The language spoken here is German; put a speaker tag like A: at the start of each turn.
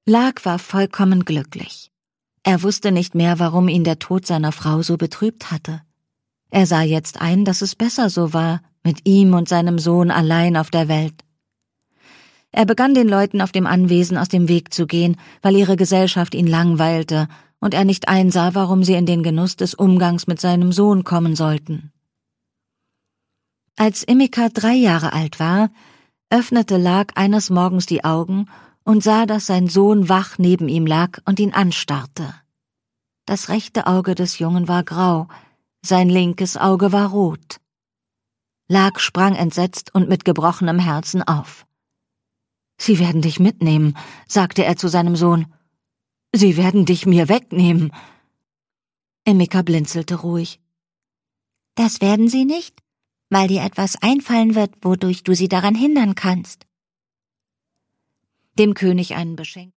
A: Lag war vollkommen glücklich. Er wusste nicht mehr, warum ihn der Tod seiner Frau so betrübt hatte. Er sah jetzt ein, dass es besser so war, mit ihm und seinem Sohn allein auf der Welt. Er begann den Leuten auf dem Anwesen aus dem Weg zu gehen, weil ihre Gesellschaft ihn langweilte und er nicht einsah, warum sie in den Genuss des Umgangs mit seinem Sohn kommen sollten. Als Emika 3 Jahre alt war, öffnete Lag eines Morgens die Augen und sah, dass sein Sohn wach neben ihm lag und ihn anstarrte. Das rechte Auge des Jungen war grau, sein linkes Auge war rot. Lag sprang entsetzt und mit gebrochenem Herzen auf. »Sie werden dich mitnehmen«, sagte er zu seinem Sohn. »Sie werden dich mir wegnehmen.« Emika blinzelte ruhig. »Das werden sie nicht, weil dir etwas einfallen wird, wodurch du sie daran hindern kannst.« Dem König einen beschenkten